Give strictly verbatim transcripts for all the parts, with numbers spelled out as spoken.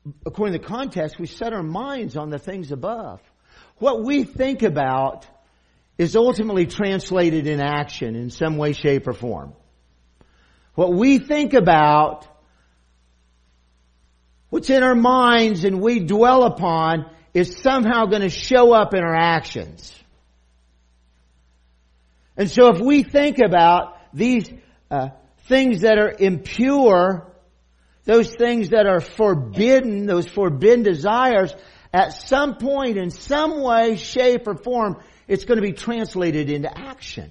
according to the context, we set our minds on the things above. What we think about is ultimately translated in action in some way, shape, or form. What we think about, what's in our minds and we dwell upon, is somehow going to show up in our actions. And so if we think about these uh, things that are impure, those things that are forbidden, those forbidden desires, at some point, in some way, shape, or form, it's going to be translated into action.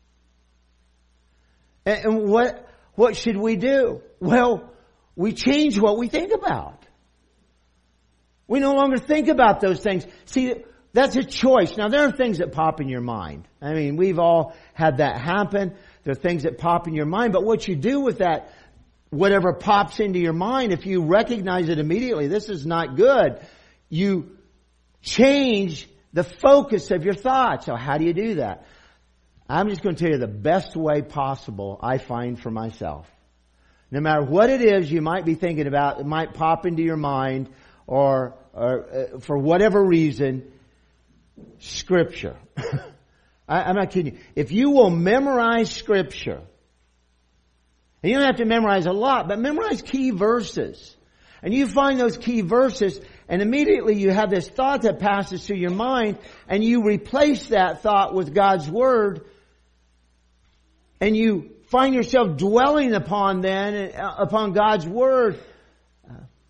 And, and what, what should we do? Well, we change what we think about. We no longer think about those things. See, that's a choice. Now, there are things that pop in your mind. I mean, we've all had that happen. There are things that pop in your mind. But what you do with that, whatever pops into your mind, if you recognize it immediately, this is not good, you change the focus of your thoughts. So how do you do that? I'm just going to tell you the best way possible I find for myself. No matter what it is you might be thinking about, it might pop into your mind, or, or uh, for whatever reason, Scripture. I, I'm not kidding you. If you will memorize Scripture, and you don't have to memorize a lot, but memorize key verses. And you find those key verses, and immediately you have this thought that passes through your mind, and you replace that thought with God's Word, and you find yourself dwelling upon then, upon God's Word, uh,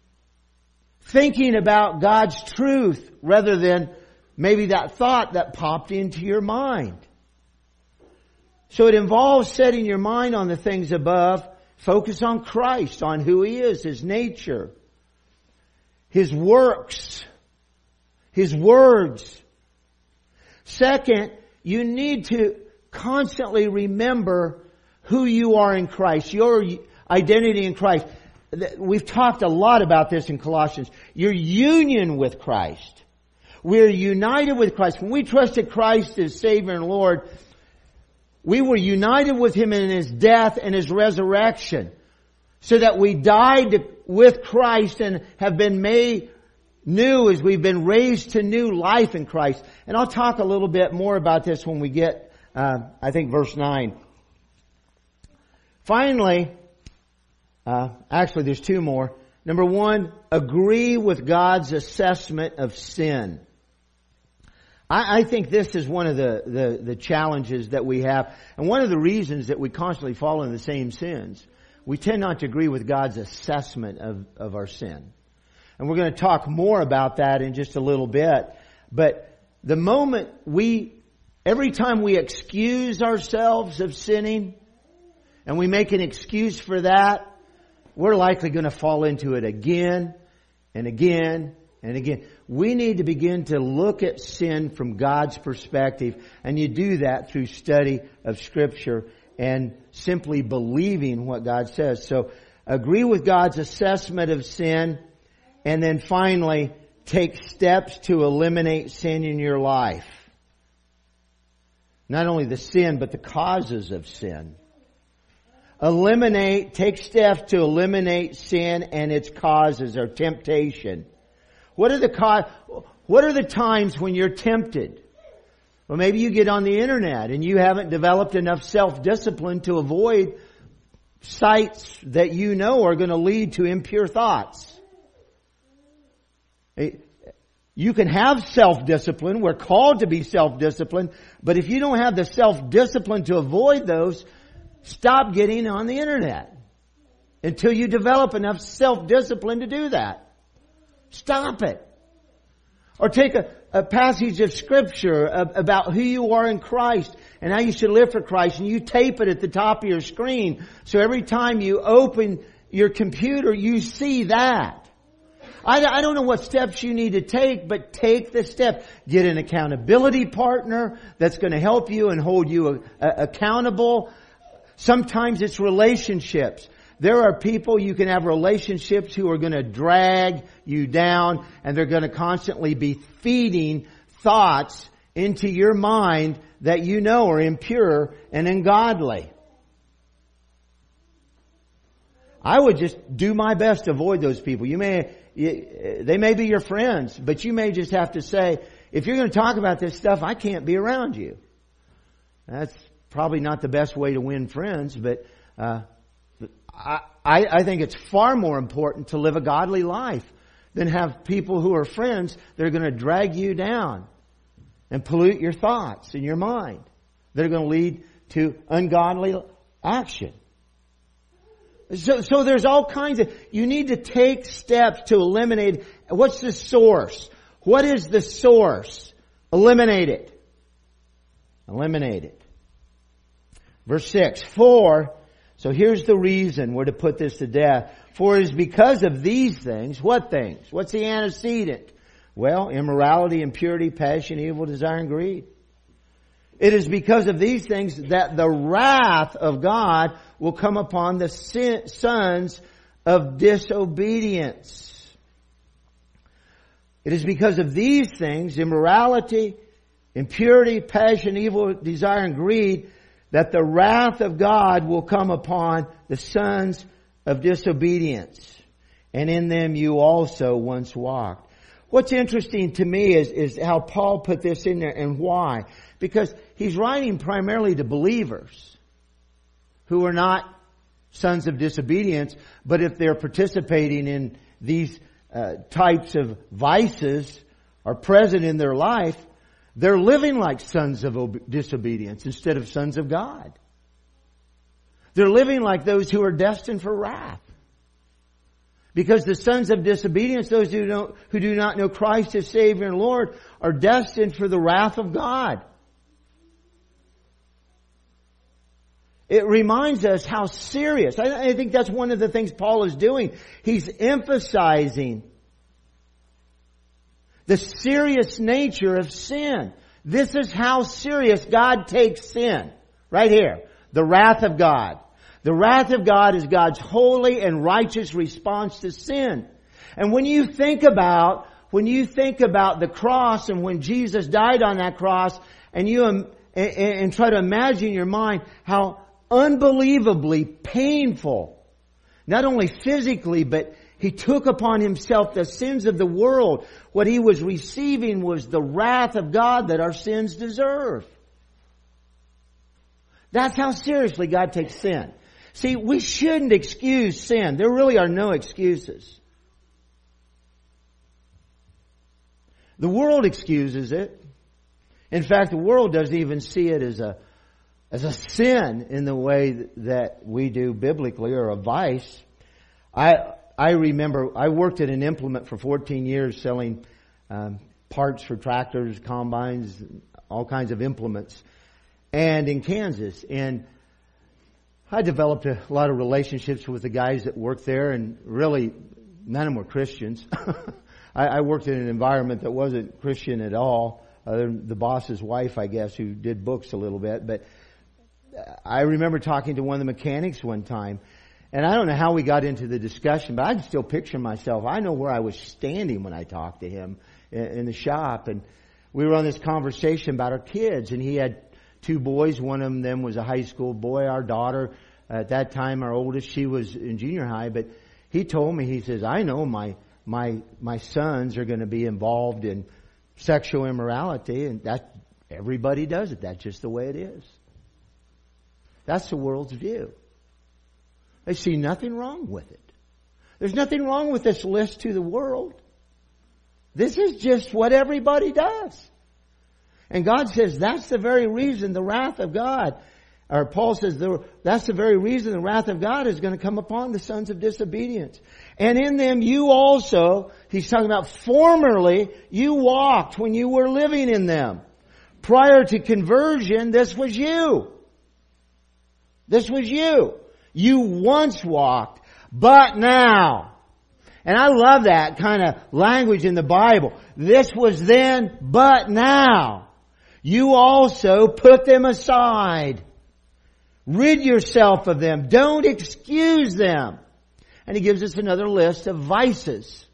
thinking about God's truth rather than maybe that thought that popped into your mind. So it involves setting your mind on the things above. Focus on Christ, on who He is, His nature, His works, His words. Second, you need to constantly remember who you are in Christ, your identity in Christ. We've talked a lot about this in Colossians. Your union with Christ. We're united with Christ. When we trusted Christ as Savior and Lord, we were united with Him in His death and His resurrection, so that we died with Christ and have been made new as we've been raised to new life in Christ. And I'll talk a little bit more about this when we get, uh, I think, verse nine. Finally, uh, actually there's two more. Number one, agree with God's assessment of sin. I, I think this is one of the, the, the challenges that we have, and one of the reasons that we constantly fall into the same sins. We tend not to agree with God's assessment of, of our sin. And we're going to talk more about that in just a little bit. But the moment we, every time we excuse ourselves of sinning, and we make an excuse for that, we're likely going to fall into it again and again and again. We need to begin to look at sin from God's perspective, and you do that through study of Scripture and simply believing what God says. So agree with God's assessment of sin, and then finally take steps to eliminate sin in your life. Not only the sin, but the causes of sin. Eliminate, take steps to eliminate sin and its causes or temptation. What are the cause, what are the times when you're tempted? Well, maybe you get on the internet and you haven't developed enough self-discipline to avoid sites that you know are going to lead to impure thoughts. You can have self-discipline. We're called to be self-disciplined. But if you don't have the self-discipline to avoid those, stop getting on the internet until you develop enough self-discipline to do that. Stop it. Or take a, a passage of Scripture about who you are in Christ and how you should live for Christ, and you tape it at the top of your screen. So every time you open your computer, you see that. I, I don't know what steps you need to take, but take the step. Get an accountability partner that's going to help you and hold you uh, accountable. Sometimes it's relationships. There are people you can have relationships who are going to drag you down, and they're going to constantly be feeding thoughts into your mind that you know are impure and ungodly. I would just do my best to avoid those people. You may you, they may be your friends, but you may just have to say, if you're going to talk about this stuff, I can't be around you. That's probably not the best way to win friends, but uh, I, I think it's far more important to live a godly life than have people who are friends that are going to drag you down and pollute your thoughts and your mind. That are going to lead to ungodly action. So, so there's all kinds of, you need to take steps to eliminate. What's the source? What is the source? Eliminate it. Eliminate it. Verse six, for, so here's the reason we're to put this to death. For it is because of these things, what things? What's the antecedent? Well, immorality, impurity, passion, evil, desire, and greed. It is because of these things that the wrath of God will come upon the sin, sons of disobedience. It is because of these things, immorality, impurity, passion, evil, desire, and greed, that the wrath of God will come upon the sons of disobedience. And in them you also once walked. What's interesting to me is, is how Paul put this in there and why. Because he's writing primarily to believers who are not sons of disobedience, but if they're participating in these uh, types of vices are present in their life, they're living like sons of ob- disobedience instead of sons of God. They're living like those who are destined for wrath. Because the sons of disobedience, those who don't, who do not know Christ as Savior and Lord, are destined for the wrath of God. It reminds us how serious. I, I think that's one of the things Paul is doing. He's emphasizing the serious nature of sin. This is how serious God takes sin. Right here. The wrath of God. The wrath of God is God's holy and righteous response to sin. And when you think about, when you think about the cross and when Jesus died on that cross, and you and, and try to imagine in your mind how unbelievably painful, not only physically, but He took upon Himself the sins of the world. What He was receiving was the wrath of God that our sins deserve. That's how seriously God takes sin. See, we shouldn't excuse sin. There really are no excuses. The world excuses it. In fact, the world doesn't even see it as a as a sin in the way that we do biblically, or a vice. I I remember I worked at an implement for fourteen years selling um, parts for tractors, combines, all kinds of implements, and in Kansas. And I developed a lot of relationships with the guys that worked there, and really none of them were Christians. I, I worked in an environment that wasn't Christian at all. Uh, the boss's wife, I guess, who did books a little bit. But I remember talking to one of the mechanics one time, and I don't know how we got into the discussion, but I can still picture myself. I know where I was standing when I talked to him in, in the shop, and we were on this conversation about our kids, and he had two boys. One of them was a high school boy. Our daughter, at that time, our oldest, she was in junior high. But he told me, he says, I know my my my sons are going to be involved in sexual immorality, and that everybody does it. That's just the way it is. That's the world's view. They see nothing wrong with it. There's nothing wrong with this list to the world. This is just what everybody does. And God says that's the very reason the wrath of God, or Paul says that's the very reason the wrath of God is going to come upon the sons of disobedience. And in them you also, he's talking about formerly, you walked when you were living in them. Prior to conversion, this was you. This was you. You once walked, but now. And I love that kind of language in the Bible. This was then, but now. You also put them aside. Rid yourself of them. Don't excuse them. And he gives us another list of vices.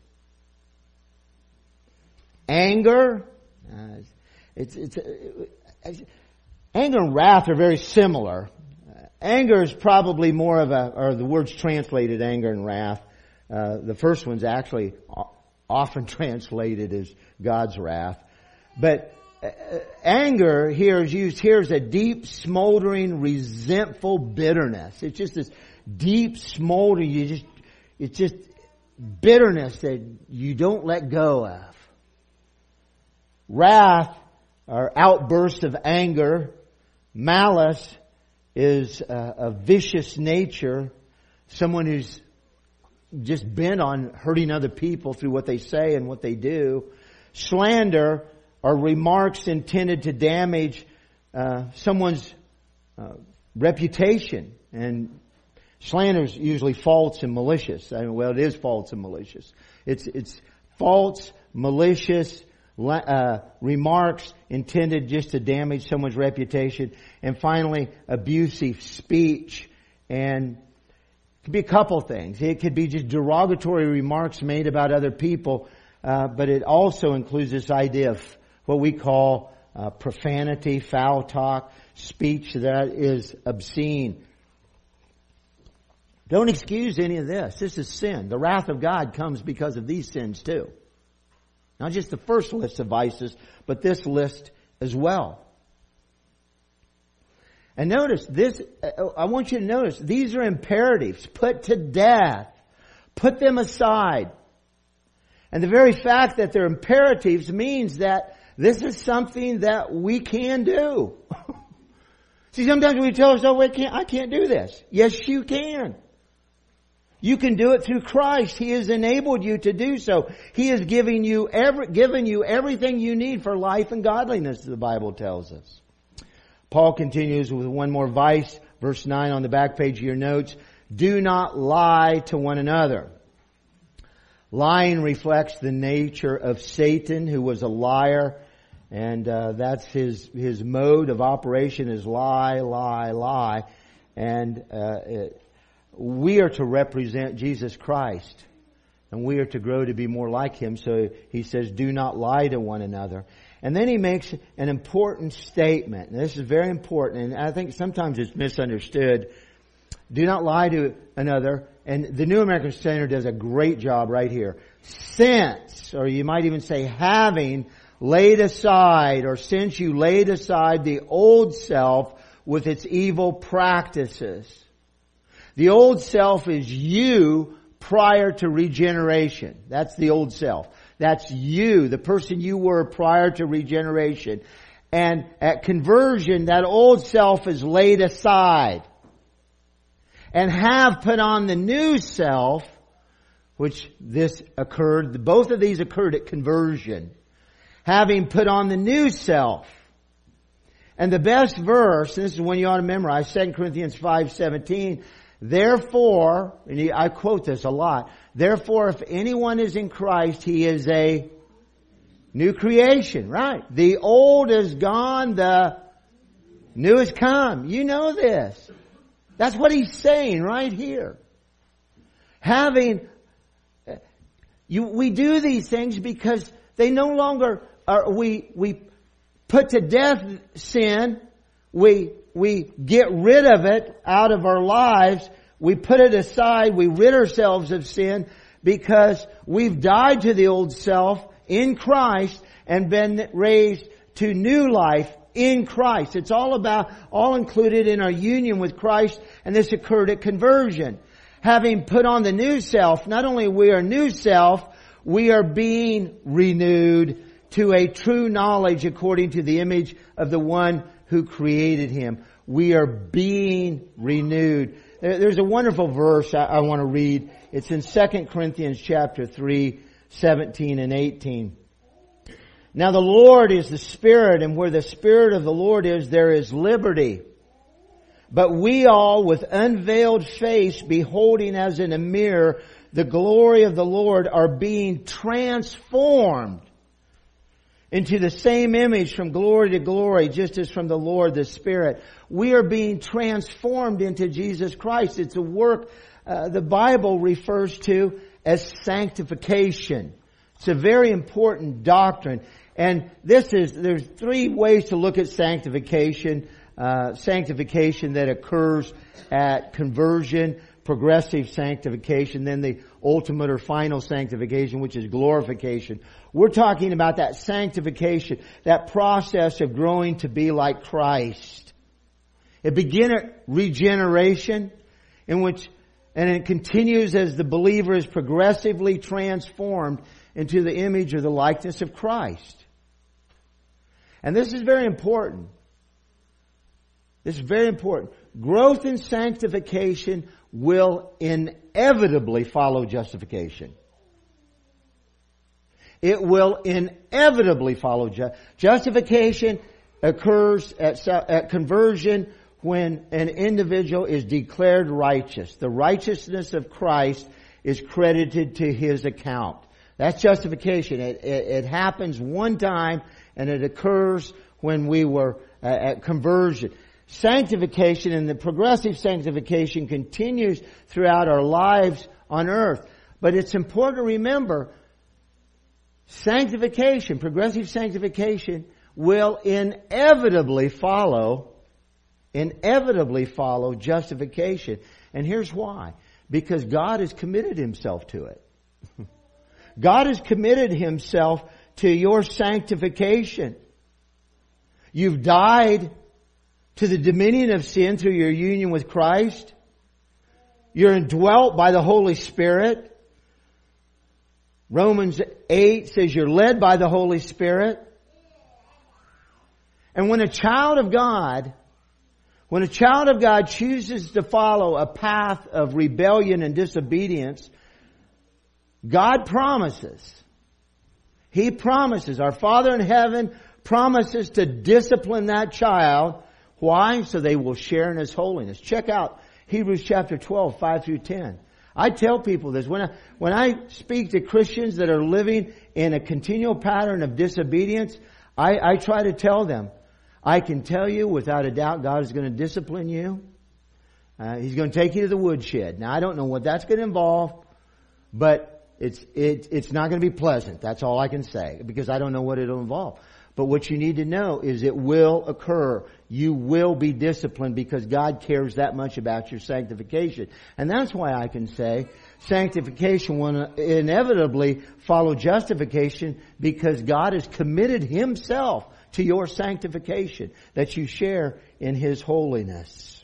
Anger. Uh, it's, it's, it's, anger and wrath are very similar. Uh, anger is probably more of a, or the words translated anger and wrath, Uh, the first one's actually often translated as God's wrath. But uh, anger here is used here as a deep, smoldering, resentful bitterness. It's just this deep, smoldering, you just, it's just bitterness that you don't let go of. Wrath, or outbursts of anger. Malice is a, a vicious nature. Someone who's just bent on hurting other people through what they say and what they do. Slander are remarks intended to damage uh, someone's uh, reputation. And slander is usually false and malicious. I mean, well, it is false and malicious. It's it's false, malicious uh, remarks intended just to damage someone's reputation. And finally, abusive speech. And it could be a couple things. It could be just derogatory remarks made about other people, uh, but it also includes this idea of what we call uh, profanity, foul talk, speech that is obscene. Don't excuse any of this. This is sin. The wrath of God comes because of these sins too. Not just the first list of vices, but this list as well. And notice this, I want you to notice, these are imperatives. Put to death. Put them aside. And the very fact that they're imperatives means that this is something that we can do. See, sometimes we tell ourselves, well, I can't, I can't do this. Yes, you can. You can do it through Christ. He has enabled you to do so. He has given you every, given you everything you need for life and godliness, the Bible tells us. Paul continues with one more vice, verse nine on the back page of your notes. Do not lie to one another. Lying reflects the nature of Satan, who was a liar, and uh, that's his his mode of operation is lie, lie, lie. And uh, it, we are to represent Jesus Christ, and we are to grow to be more like Him. So he says, do not lie to one another. And then he makes an important statement. And this is very important, and I think sometimes it's misunderstood. Do not lie to another. And the New American Standard does a great job right here. Since, or you might even say having, laid aside, or since you laid aside the old self with its evil practices. The old self is you prior to regeneration. That's the old self. That's you, the person you were prior to regeneration. And at conversion, that old self is laid aside. And have put on the new self, which this occurred, both of these occurred at conversion. Having put on the new self. And the best verse, and this is one you ought to memorize, Second Corinthians five seventeen. Therefore, and I quote this a lot, therefore if anyone is in Christ, he is a new creation. Right. The old is gone, the new has come. You know this. That's what he's saying right here. Having, you, we do these things because they no longer are, we, we put to death sin, we, we get rid of it out of our lives, we put it aside, we rid ourselves of sin because we've died to the old self in Christ and been raised to new life in Christ. It's all about, all included in our union with Christ, and this occurred at conversion. Having put on the new self, not only we are new self, we are being renewed to a true knowledge according to the image of the one who created him. We are being renewed. There's a wonderful verse I, I want to read. It's in Second Corinthians chapter three, seventeen and eighteen. Now the Lord is the Spirit, and where the Spirit of the Lord is, there is liberty. But we all, with unveiled face, beholding as in a mirror the glory of the Lord, are being transformed into the same image from glory to glory, just as from the Lord the Spirit. We are being transformed into Jesus Christ. It's a work uh, the Bible refers to as sanctification. It's a very important doctrine. And this is, there's three ways to look at sanctification. Uh, sanctification that occurs at conversion. progressive sanctification, then the ultimate or final sanctification, which is glorification. We're talking about that sanctification, that process of growing to be like Christ. It begins at regeneration, in which, and it continues as the believer is progressively transformed into the image or the likeness of Christ. And this is very important. This is very important. Growth in sanctification will inevitably follow justification. It will inevitably follow ju- justification occurs at, at conversion when an individual is declared righteous. The righteousness of Christ is credited to his account. That's justification. It, it, it happens one time, and it occurs when we were uh, at conversion. Sanctification and the progressive sanctification continues throughout our lives on earth. But it's important to remember, sanctification, progressive sanctification, will inevitably follow, inevitably follow justification. And here's why. Because God has committed Himself to it. God has committed Himself to your sanctification. You've died to the dominion of sin through your union with Christ. You're indwelt by the Holy Spirit. Romans eight says you're led by the Holy Spirit. And when a child of God, when a child of God chooses to follow a path of rebellion and disobedience, God promises, He promises, our Father in heaven promises to discipline that child. Why? So they will share in His holiness. Check out Hebrews chapter twelve, five through ten. I tell people this. When I, when I speak to Christians that are living in a continual pattern of disobedience, I, I try to tell them, I can tell you without a doubt God is going to discipline you. Uh, He's going to take you to the woodshed. Now I don't know what that's going to involve, but it's, it, it's not going to be pleasant. That's all I can say, because I don't know what it'll involve. But what you need to know is it will occur. You will be disciplined because God cares that much about your sanctification. And that's why I can say sanctification will inevitably follow justification, because God has committed Himself to your sanctification, that you share in His holiness.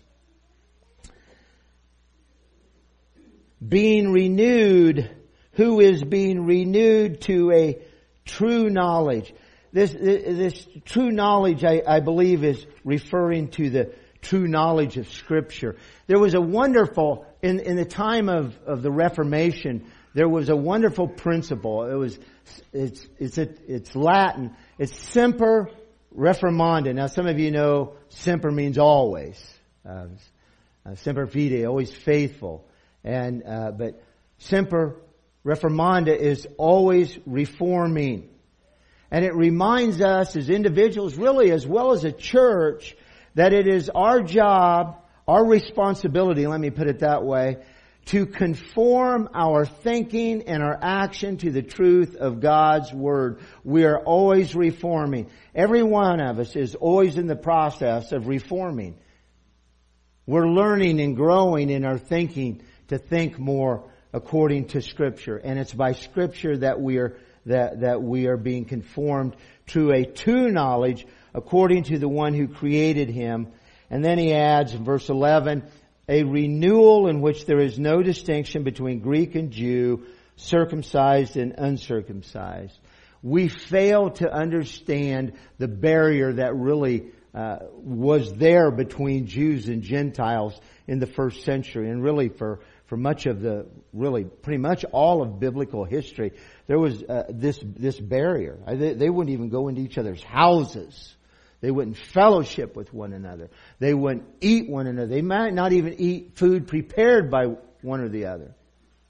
Being renewed. Who is being renewed to a true knowledge? This, this true knowledge, I, I believe, is referring to the true knowledge of Scripture. There was a wonderful, in, in the time of, of the Reformation, there was a wonderful principle. It was, it's, it's, a, it's Latin. It's semper reformanda. Now, some of you know semper means always. Uh, uh, semper fide, always faithful. And, uh, but semper reformanda is always reforming. And it reminds us as individuals, really as well as a church, that it is our job, our responsibility, let me put it that way, to conform our thinking and our action to the truth of God's Word. We are always reforming. Every one of us is always in the process of reforming. We're learning and growing in our thinking to think more according to Scripture. And it's by Scripture that we are that, that we are being conformed to a true knowledge according to the one who created him. And then he adds in verse eleven, a renewal in which there is no distinction between Greek and Jew, circumcised and uncircumcised. We fail to understand the barrier that really uh, was there between Jews and Gentiles in the first century, and really for For much of the, really, pretty much all of biblical history, there was uh, this this barrier. They, they wouldn't even go into each other's houses. They wouldn't fellowship with one another. They wouldn't eat one another. They might not even eat food prepared by one or the other.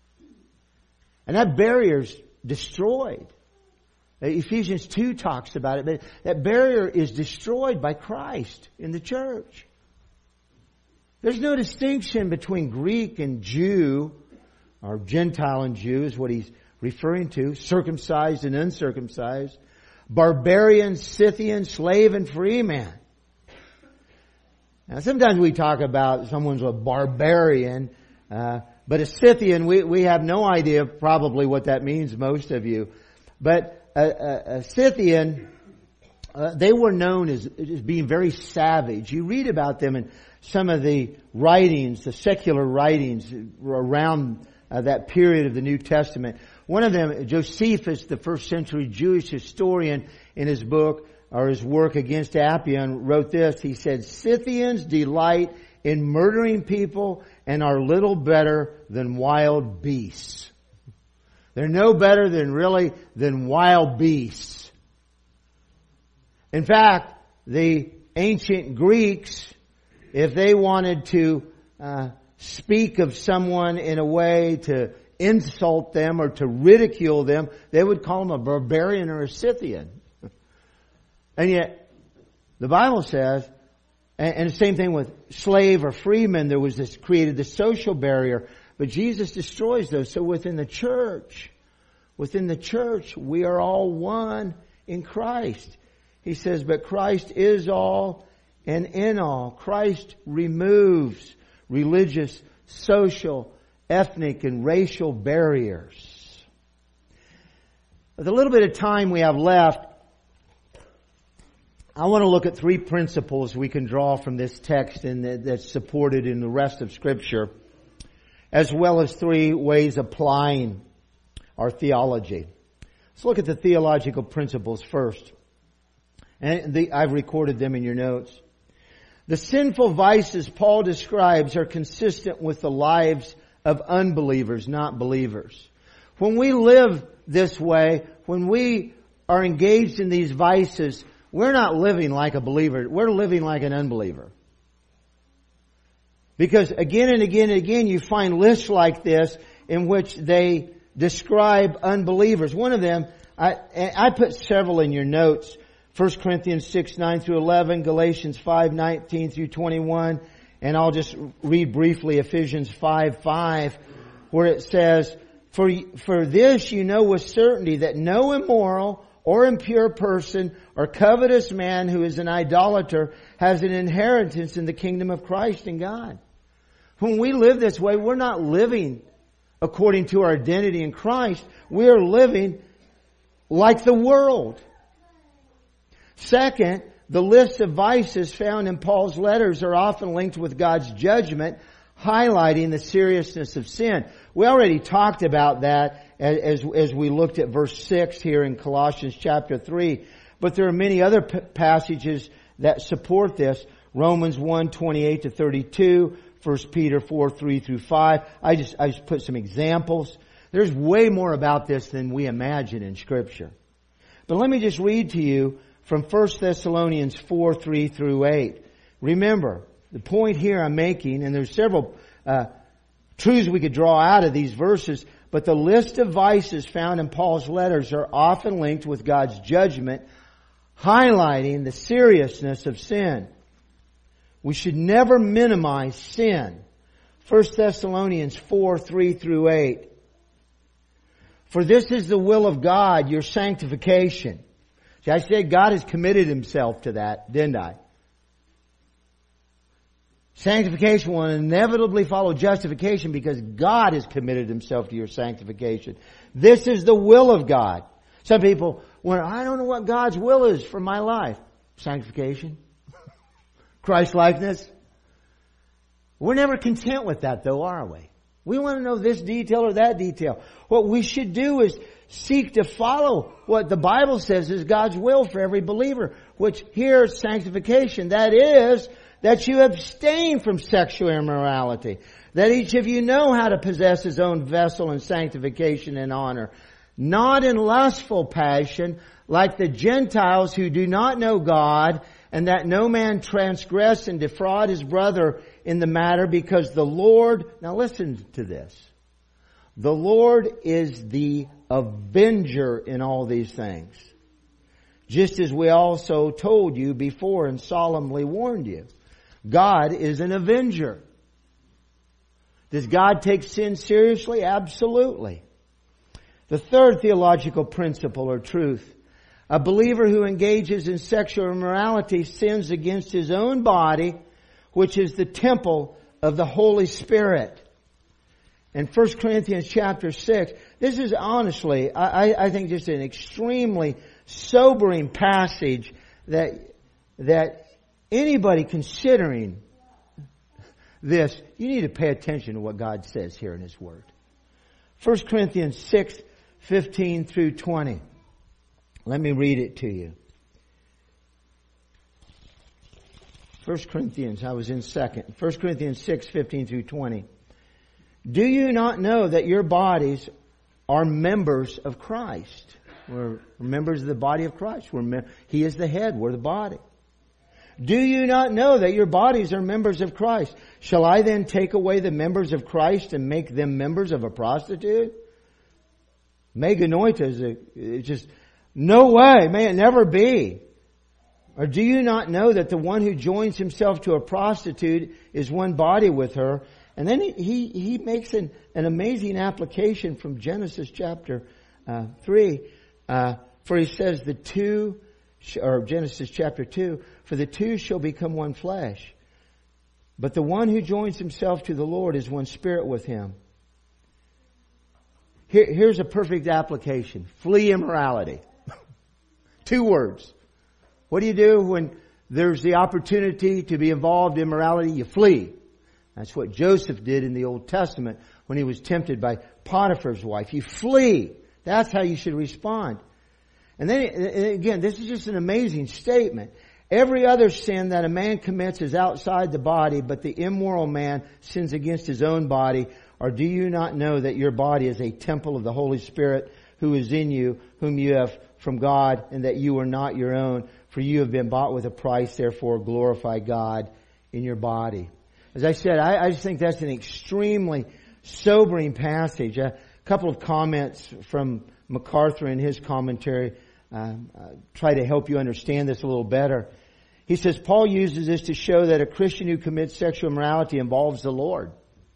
And that barrier's destroyed. Ephesians two talks about it, but that barrier is destroyed by Christ in the church. There's no distinction between Greek and Jew, or Gentile and Jew is what he's referring to, circumcised and uncircumcised, barbarian, Scythian, slave and free man. Now sometimes we talk about someone's a barbarian, Uh, but a Scythian, we, we have no idea probably what that means, most of you. But a, a, a Scythian, uh, they were known as, as being very savage. You read about them in some of the writings, the secular writings around uh, that period of the New Testament. One of them, Josephus, the first century Jewish historian, in his book, or his work against Appian, wrote this. He said, Scythians delight in murdering people and are little better than wild beasts. They're no better than really than wild beasts. In fact, the ancient Greeks, if they wanted to uh, speak of someone in a way to insult them or to ridicule them, they would call them a barbarian or a Scythian. And yet, the Bible says, and the same thing with slave or freeman, there was this, created this social barrier. But Jesus destroys those. So within the church, within the church, we are all one in Christ. He says, but Christ is all and in all. Christ removes religious, social, ethnic, and racial barriers. With a little bit of time we have left, I want to look at three principles we can draw from this text and that's supported in the rest of Scripture, as well as three ways applying our theology. Let's look at the theological principles first. And the, I've recorded them in your notes. The sinful vices Paul describes are consistent with the lives of unbelievers, not believers. When we live this way, when we are engaged in these vices, we're not living like a believer. We're living like an unbeliever. Because again and again and again you find lists like this in which they describe unbelievers. One of them, I, I put several in your notes. First Corinthians six, nine through eleven, Galatians five, nineteen through twenty-one, and I'll just read briefly Ephesians five, five, where it says, For, for this you know with certainty that no immoral or impure person or covetous man who is an idolater has an inheritance in the kingdom of Christ and God. When we live this way, we're not living according to our identity in Christ. We are living like the world. Second, the list of vices found in Paul's letters are often linked with God's judgment, highlighting the seriousness of sin. We already talked about that as, as we looked at verse six here in Colossians chapter three. But there are many other p- passages that support this. Romans one, twenty-eight to thirty-two, First Peter four, three through five. I just, I just put some examples. There's way more about this than we imagine in Scripture. But let me just read to you from First Thessalonians four, three through eight. Remember, the point here I'm making, and there's several uh, truths we could draw out of these verses, but the list of vices found in Paul's letters are often linked with God's judgment, highlighting the seriousness of sin. We should never minimize sin. First Thessalonians four, three through eight. For this is the will of God, your sanctification. See, I said God has committed Himself to that, didn't I? Sanctification will inevitably follow justification because God has committed Himself to your sanctification. This is the will of God. Some people wonder, I don't know what God's will is for my life. Sanctification. Christ-likeness. We're never content with that though, are we? We want to know this detail or that detail. What we should do is seek to follow what the Bible says is God's will for every believer, which here is sanctification. That is, that you abstain from sexual immorality. That each of you know how to possess his own vessel in sanctification and honor. Not in lustful passion, like the Gentiles who do not know God, and that no man transgress and defraud his brother in the matter, because the Lord, now listen to this, the Lord is the avenger in all these things, just as we also told you before and solemnly warned you. God is an avenger. Does God take sin seriously? Absolutely. The third theological principle or truth: a believer who engages in sexual immorality sins against his own body, which is the temple of the Holy Spirit. in First Corinthians chapter six. This is honestly, I, I think just an extremely sobering passage that, that anybody considering this, you need to pay attention to what God says here in His Word. First Corinthians six, fifteen through twenty. Let me read it to you. First Corinthians, I was in second. First Corinthians six, fifteen through twenty. Do you not know that your bodies are members of Christ? We're members of the body of Christ. We're me- He is the head. We're the body. Do you not know that your bodies are members of Christ? Shall I then take away the members of Christ and make them members of a prostitute? Meganoita is a, it's just, no way, may it never be. Or do you not know that the one who joins himself to a prostitute is one body with her? And then he, he, he makes an, an amazing application from Genesis chapter uh, three. Uh, for he says the two, or Genesis chapter two, for the two shall become one flesh. But the one who joins himself to the Lord is one spirit with Him. Here, here's a perfect application. Flee immorality. Two words. What do you do when there's the opportunity to be involved in immorality? You flee. That's what Joseph did in the Old Testament when he was tempted by Potiphar's wife. You flee. That's how you should respond. And then, again, this is just an amazing statement. Every other sin that a man commits is outside the body, but the immoral man sins against his own body. Or do you not know that your body is a temple of the Holy Spirit who is in you, whom you have from God, and that you are not your own? For you have been bought with a price, therefore glorify God in your body. As I said, I, I just think that's an extremely sobering passage. A couple of comments from MacArthur in his commentary uh, uh, try to help you understand this a little better. He says, Paul uses this to show that a Christian who commits sexual immorality involves the Lord.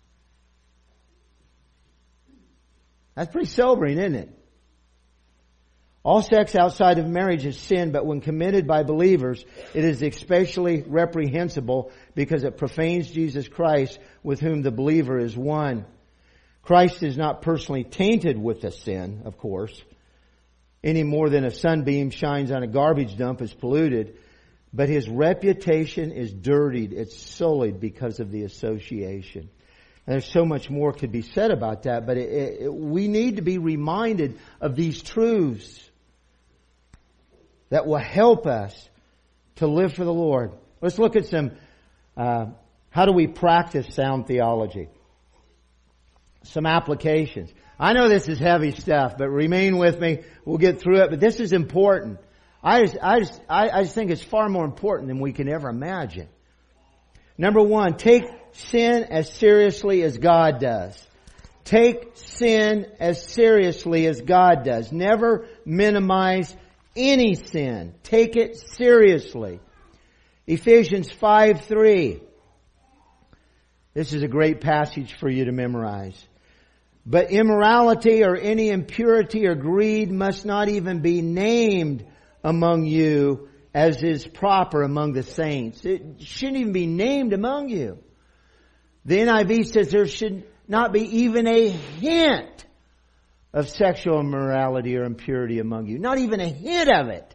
That's pretty sobering, isn't it? All sex outside of marriage is sin, but when committed by believers, it is especially reprehensible because it profanes Jesus Christ, with whom the believer is one. Christ is not personally tainted with the sin, of course, any more than a sunbeam shines on a garbage dump is polluted, but His reputation is dirtied, it's sullied because of the association. And there's so much more could be said about that, but it, it, we need to be reminded of these truths that will help us to live for the Lord. Let's look at some, uh, how do we practice sound theology? Some applications. I know this is heavy stuff, but remain with me. We'll get through it, but this is important. I just, I just, I, I just think it's far more important than we can ever imagine. Number one, take sin as seriously as God does. Take sin as seriously as God does. Never minimize any sin. Take it seriously. Ephesians five three. This is a great passage for you to memorize. But immorality or any impurity or greed must not even be named among you, as is proper among the saints. It shouldn't even be named among you. The N I V says there should not be even a hint of sexual immorality or impurity among you. Not even a hint of it.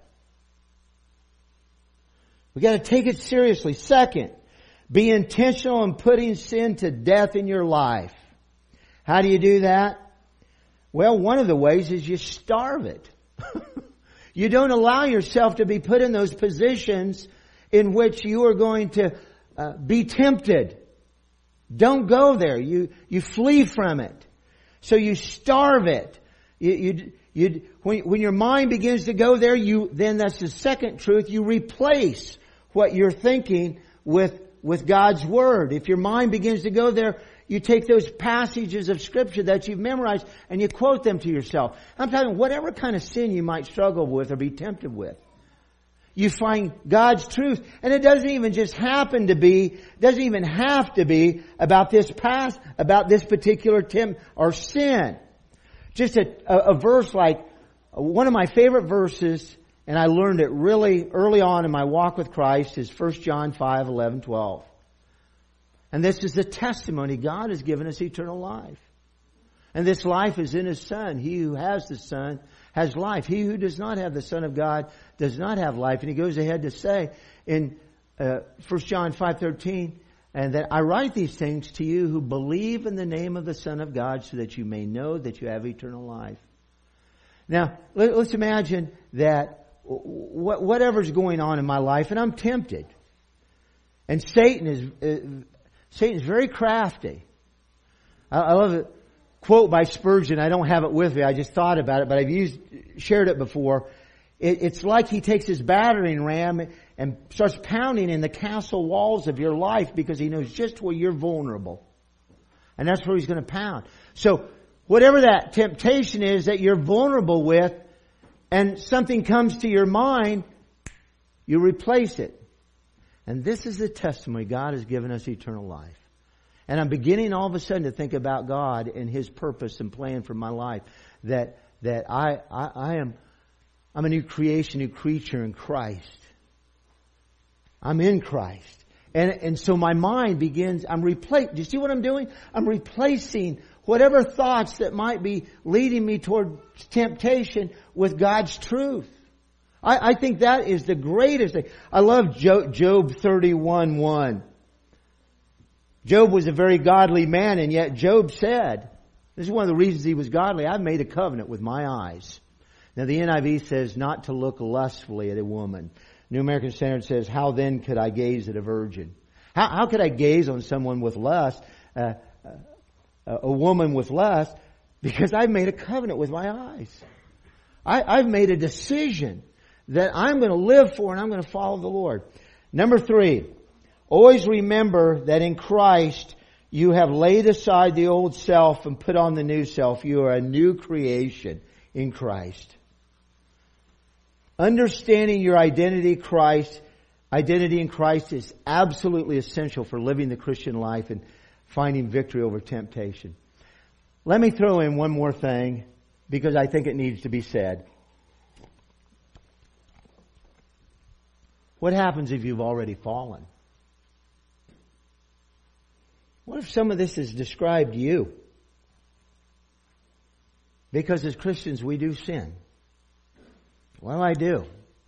We got to take it seriously. Second, be intentional in putting sin to death in your life. How do you do that? Well, one of the ways is you starve it. You don't allow yourself to be put in those positions in which you are going to uh, be tempted. Don't go there. You you flee from it. So you starve it. You you, you when when your mind begins to go there, you then that's the second truth. You replace what you're thinking with with God's Word. If your mind begins to go there, you take those passages of Scripture that you've memorized and you quote them to yourself. I'm talking whatever kind of sin you might struggle with or be tempted with. You find God's truth. And it doesn't even just happen to be, doesn't even have to be about this past, about this particular tempt or sin. Just a, a, a verse like, one of my favorite verses, and I learned it really early on in my walk with Christ, is First John five, eleven, twelve. And this is the testimony God has given us eternal life. And this life is in His Son. He who has the Son has life. He who does not have the Son of God does not have life. And He goes ahead to say in uh, First John five thirteen, and that I write these things to you who believe in the name of the Son of God so that you may know that you have eternal life. Now, let's imagine that whatever's going on in my life, and I'm tempted. And Satan is, uh, Satan is very crafty. I, I love a quote by Spurgeon. I don't have it with me. I just thought about it, but I've used, shared it before. It, it's like he takes his battering ram and starts pounding in the castle walls of your life because he knows just where you're vulnerable. And that's where he's going to pound. So, whatever that temptation is that you're vulnerable with, and something comes to your mind, you replace it. And this is the testimony. God has given us eternal life. And I'm beginning all of a sudden to think about God and His purpose and plan for my life. That that I I, I am I'm a new creation, new creature in Christ. I'm in Christ. And and so my mind begins, I'm replacing. Do you see what I'm doing? I'm replacing whatever thoughts that might be leading me toward temptation with God's truth. I, I think that is the greatest thing. I love Job, Job thirty-one one. Job was a very godly man, and yet Job said, this is one of the reasons he was godly, I've made a covenant with my eyes. Now the N I V says not to look lustfully at a woman. New American Standard says, how then could I gaze at a virgin? How, how could I gaze on someone with lust, uh, uh, a woman with lust? Because I've made a covenant with my eyes. I, I've made a decision that I'm going to live for and I'm going to follow the Lord. Number three, always remember that in Christ you have laid aside the old self and put on the new self. You are a new creation in Christ. Understanding your identity Christ, identity in Christ is absolutely essential for living the Christian life and finding victory over temptation. Let me throw in one more thing because I think it needs to be said. What happens if you've already fallen? What if some of this has described you? Because as Christians we do sin. Well, I do.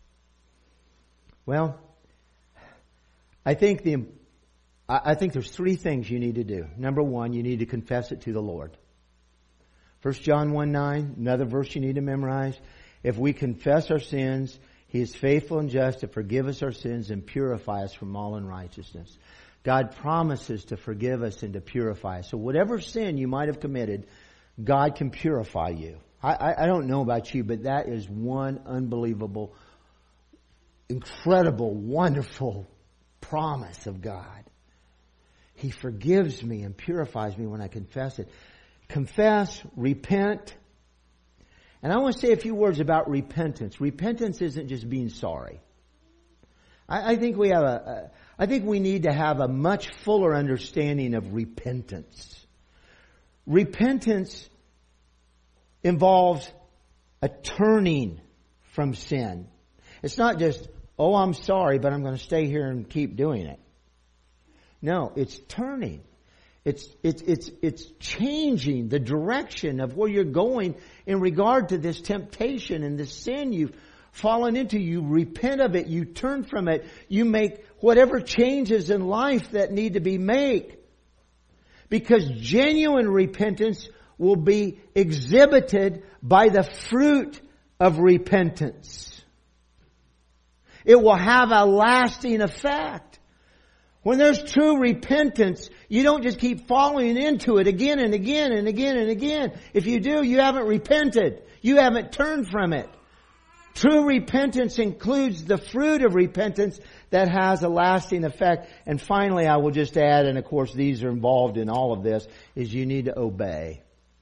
Well, I think the I think there's three things you need to do. Number one, you need to confess it to the Lord. First John one nine, another verse you need to memorize. If we confess our sins, He is faithful and just to forgive us our sins and purify us from all unrighteousness. God promises to forgive us and to purify us. So whatever sin you might have committed, God can purify you. I, I, I don't know about you, but that is one unbelievable, incredible, wonderful promise of God. He forgives me and purifies me when I confess it. Confess, repent. And I want to say a few words about repentance. Repentance isn't just being sorry. I, I think we have a, a, I think we need to have a much fuller understanding of repentance. Repentance involves a turning from sin. It's not just, oh, I'm sorry, but I'm going to stay here and keep doing it. No, it's turning. It's, it's, it's, it's changing the direction of where you're going in regard to this temptation and this sin you've fallen into. You repent of it. You turn from it. You make whatever changes in life that need to be made. Because genuine repentance will be exhibited by the fruit of repentance. It will have a lasting effect. When there's true repentance, you don't just keep falling into it again and again and again and again. If you do, you haven't repented. You haven't turned from it. True repentance includes the fruit of repentance that has a lasting effect. And finally, I will just add, and of course these are involved in all of this, is you need to obey.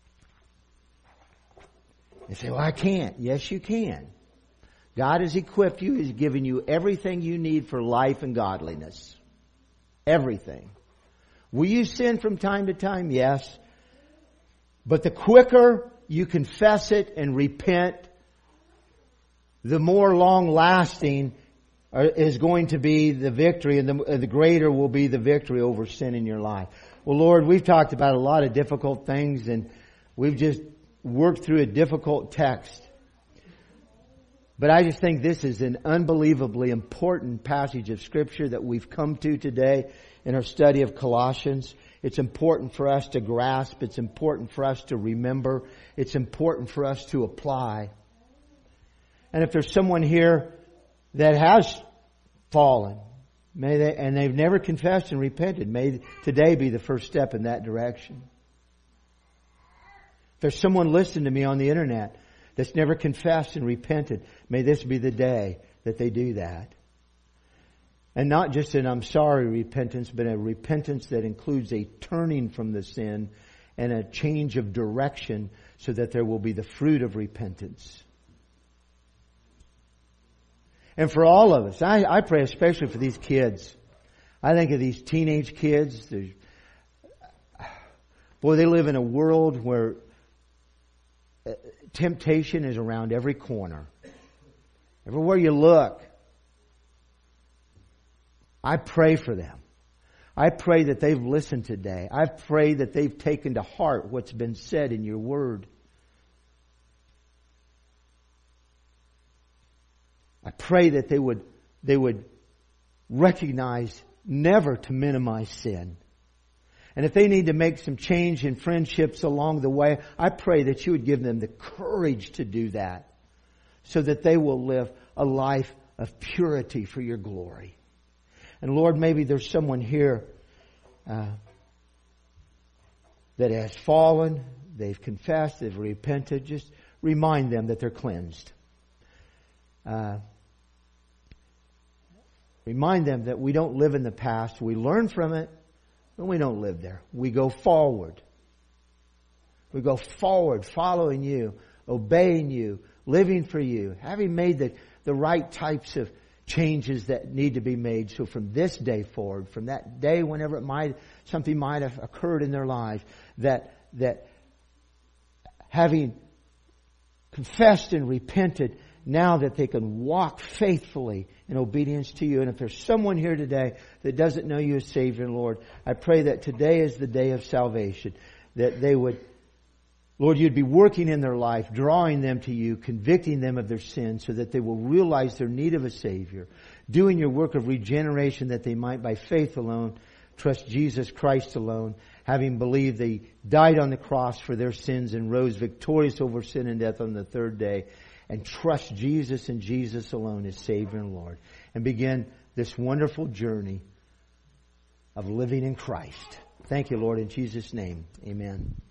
You say, well, I can't. Yes, you can. God has equipped you. He's given you everything you need for life and godliness. Everything. Will you sin from time to time? Yes. But the quicker you confess it and repent, the more long-lasting is going to be the victory, and the, the greater will be the victory over sin in your life. Well, Lord, we've talked about a lot of difficult things, and We've just worked through a difficult text. But I just think this is an unbelievably important passage of Scripture that we've come to today in our study of Colossians. It's important for us to grasp. It's important for us to remember. It's important for us to apply. And if there's someone here that has fallen, may they, and they've never confessed and repented, may today be the first step in that direction. If there's someone listening to me on the internet that's never confessed and repented, may this be the day that they do that. And not just an I'm sorry repentance, but a repentance that includes a turning from the sin and a change of direction so that there will be the fruit of repentance. And for all of us, I, I pray especially for these kids. I think of these teenage kids. Boy, they live in a world where temptation is around every corner. Everywhere you look. I pray for them. I pray that they've listened today. I pray that they've taken to heart what's been said in your word. I pray that they would, they would recognize never to minimize sin. And if they need to make some change in friendships along the way, I pray that you would give them the courage to do that so that they will live a life of purity for your glory. And Lord, maybe there's someone here uh, that has fallen, they've confessed, they've repented. Just remind them that they're cleansed. Uh, remind them that we don't live in the past. We learn from it, but we don't live there. We go forward. We go forward, following you, obeying you, living for you, having made the, the right types of changes that need to be made. So from this day forward, from that day whenever it might, something might have occurred in their life, that, that having confessed and repented, now that they can walk faithfully in obedience to you. And if there's someone here today that doesn't know you as Savior and Lord, I pray that today is the day of salvation, that they would, Lord, you'd be working in their life, drawing them to you, convicting them of their sins so that they will realize their need of a Savior, doing your work of regeneration that they might by faith alone trust Jesus Christ alone, having believed they died on the cross for their sins and rose victorious over sin and death on the third day, and trust Jesus and Jesus alone as Savior and Lord, and begin this wonderful journey of living in Christ. Thank you, Lord, in Jesus' name. Amen.